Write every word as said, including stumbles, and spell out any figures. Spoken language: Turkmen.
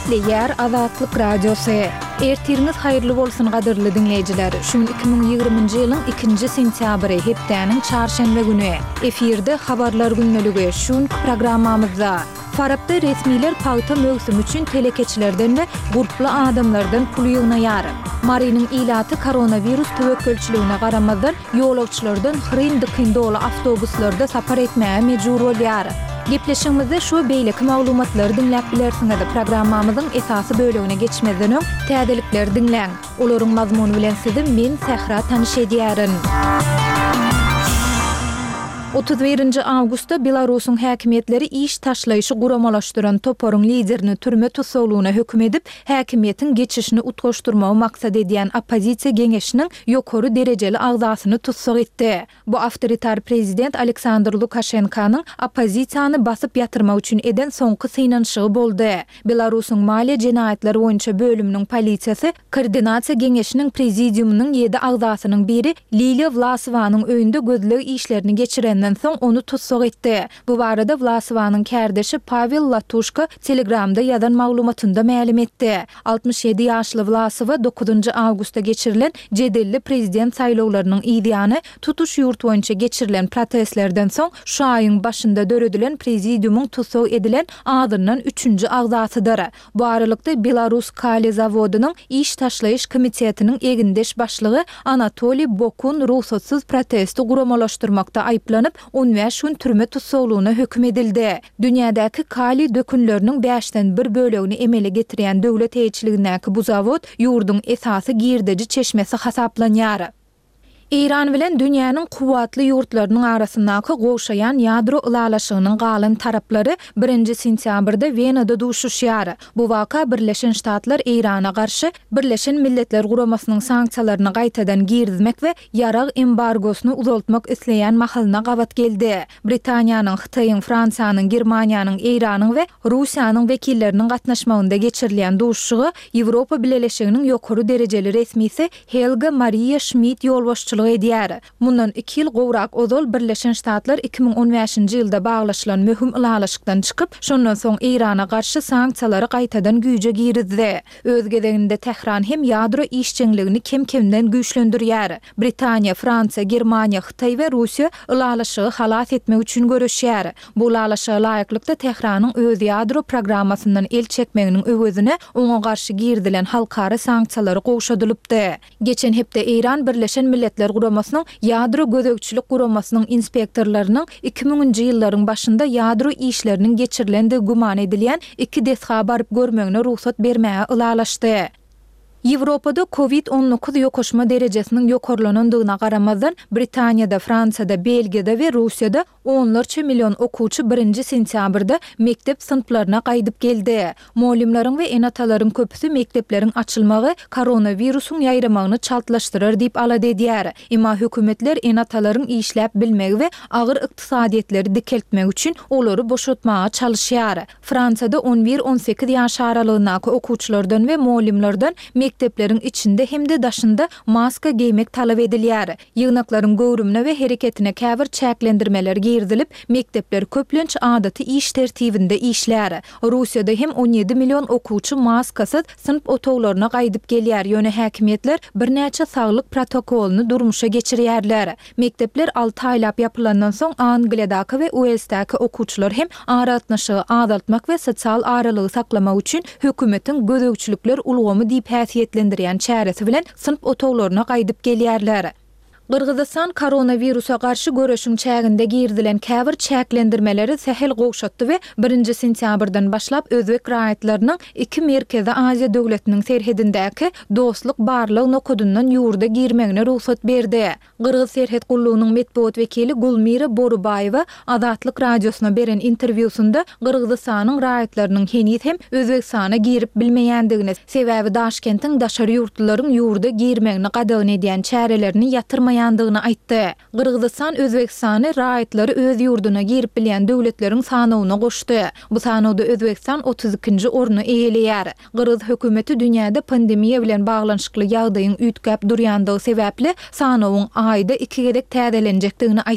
Ýer Azatlyk Radiosu. Ertiriniz hayırlı bolsun gadyrly dinleyijiler. Şun iki bin ýygrymynjy ýylyň ikinji sentýabry hepdeniň çarşembe güni. Efirde habarlar günneligi şun programmamyzda. Farapda resmiler paýta mögsüm üçin telekeçilerden we gurply adamlardan pul ýygnaýar. Marynyň ilaty koronavirus töwekkülçiligine garamazdan ýolagçylardan hyryn-dykyn dolu awtobuslarda sapar etmäge mejbur bolýar. Gepleşigimizde şu beýleki maglumatlary dinläp bilersiňiz. Programmamyzyň esasy bölegine geçmeden öň täzelikler dinläň. Olaryň mazmuny bilen sizi men Sehra tanyş edýärin. otuz birinji awgustda Belarusyň häkimetleri iş taşlaýyşy guramalaşdyran toporyň liderini türme tutsaglygyna hökm edip, häkimiýetiň geçişini utgaşdyrmagy maksat edýän oppozisiýa geňeşiniň ýokary derejeli agzasyny tutsag etdi. Bu awtoritar prezident Aleksandr Lukashenkanyň oppozisiýany basyp ýatyrmak üçin eden soňky synaşygy boldy. Belarusyň maliýe jenaýatları boýunça bölüminiň polisiýasy koordinasiýa geňeşiniň prezidiumynyň ýedi agzasynyň biri Lilia Vlasovanyň öýünde gözlegi işlerini geçiren soň onu tutsag etdi. Bu barada Vlasovanyň kärdeşi Pavel Latushka Telegramda ýazan maglumatynda ma'lum etdi. altymyş ýedi ýaşly Vlasova dokuzunji awgustda geçirilen jedelli prezident saýlawlarynyň ýygyany tutuş ýurt boýunça geçirilen protestlerden soň şu aýyň başynda döredilen prezidiumyň tutsag edilen adyrnan üçünji agzasydyr. Bu aralykda Belarus Kali zawodynyň iş taşlaýyş komitetiniň egindeş başlygy Anatoliy Bokun ruhsatsyz protesti guramalaşdyrmakda aýplanyp on beş gün türme tutsaglygyna hökm edildi. Dünýädäki Kali dökünleriniň beşden bir bölegini emele getirýän döwlet eýçiligindäki bu zawod ýurdun esasy girdeji çeşmesi hasaplanýar. İran bilen dünýäniň kuwatly ýurtlarynyň arasyndaky goşaýan ýadro ulalaşygynyň galan taraplary birinji sentýabrda Wenada duşuşýar. Bu waka Birleşen Ştatlar Irana garşy Birleşen Milletler Guramasynyň sanksiýalaryny gaýtadan girdmek we ýarag embargosyny uzaltmak isleýän mahalyna gawat geldi. Britaniýanyň, Hytaýyň, Fransiýanyň, Germaniýanyň, Iranyň we Russiýanyň wekilleriniň gatnaşmagynda geçirilýän duşuşygy Ýewropa Birleşiginiň ýokary derejeli resmisi Helga Maria Schmidt ýolbaşçy edýär. Mundan iki ýyl gowrak ozal Birleşen Ştatlar iki bin on beşinji ýylda baglaşylan möhüm ulalaşykdan çykyp, şondan soň Irana garşy sanksiýalary gaýtadan güýje girizdi. Öz gezeginde Tehran hem ýadro işçiligini kem-kemden güýçlendirýär. Britaniýa, Fransiýa, Germaniýa, Hytaý we Russiýa ulalaşygy halas etmek üçin görüşýär. Bu ulalaşyga laýyklykda Tehranyň öz ýadro programmasyndan el çekmeginiň öwezine oňa garşy girdilen halkara sanksiýalary goşadylypdy. Geçen hepde Iran Birleşen Milletler Guramasynyň ýadro gözegçilik guramasynyň inspektorlarynyň iki miňinji ýyllaryň başynda ýadro işleriniň geçirilende guman edilýän iki desha baryp görmegine ruhsat bermäge ulalaşdy. Ýewropada covid on dokuz ýokaşma derejesiniň ýokarlanandygyna garamazdan Britaniýada, Fransiýada, Belgiýada we Russiýada onlarça milyon okuwçy birinji sentýabrda mektep synplaryna gaýdyp geldi. Molimlaryň we enatalaryň köpüsi mektepleriň açylmagy koronawirusyň ýaýramagyny çaltlaşdyrar diýip alady edýär. Emma hökümetler enatalaryň işläp bilmegi we agyr ykdysadyetleri dikeltmek üçin olary boşaltmaga çalışýar. Fransiyada on bir on sekiz ýaş aralygyndaky okuwçylardan we molimlerden mekteplerin içinde hem de daşında maska giymek talep edilýär. Ýygnaklaryň göwrümine we hereketine käbir çäklendirmeler girdilip, mektepler köplenç adaty iş tertibinde işlär. Russiýada hem on ýedi milyon okuwçy maskasyz sınıp otoglaryna gaýdyp gelýär. Ýöne häkimetler bir näçe saglyk protokoluny durmuşa geçirýärler. Mektepler alty aýlap ýapylandan soň Angliýadaky we Walesdaky okuwçylar hem aratnaşygy azaltmak we sosial aralygy saklamak üçin hökümetiň gözegçilikler ulgamy diýip häsiýetlendirýän çäresi bilen sınıp otoglaryna gaýdyp gelýärler. Qırgızistan koronavirusa qarşı görüşün çäginde girdilen käbir çäklendirmeleri sehel goşatdy we birinji sentýabrdan başlap özbek raýatlarynyň iki Merkezi Aziýa döwletiniň serhedindäki dostluk barlyg nokudundan ýurda girmegine ruhsat berdi. Qırgız serhed gullugynyň metbuat wekili Gulmira Borubaýewa Azatlyk radiosyna beren interwýusunda Qırgızistanyň raýatlarynyň henüz hem Özbekistana girip bilmeýändigine, sebäbi Daşkentiň daşary ýurtlaryň ýurda girmegine gadagyny edýän çärelerini ýatyrmaýan ýandygyny aýtdy. Qırgızistan Özbekistany raýatlary öz ýurduna girip bilýän döwletleriň sanawyna goşdy. Bu sanawda Özbekistan otuz ikinji orny eýelýär. Qırgız hökümeti dünýäde pandemiýa bilen baglanşykly ýagdaýyň üýtgäp durýandygy sebäpli sanawyň aýda iki gedek täzelenjekdigini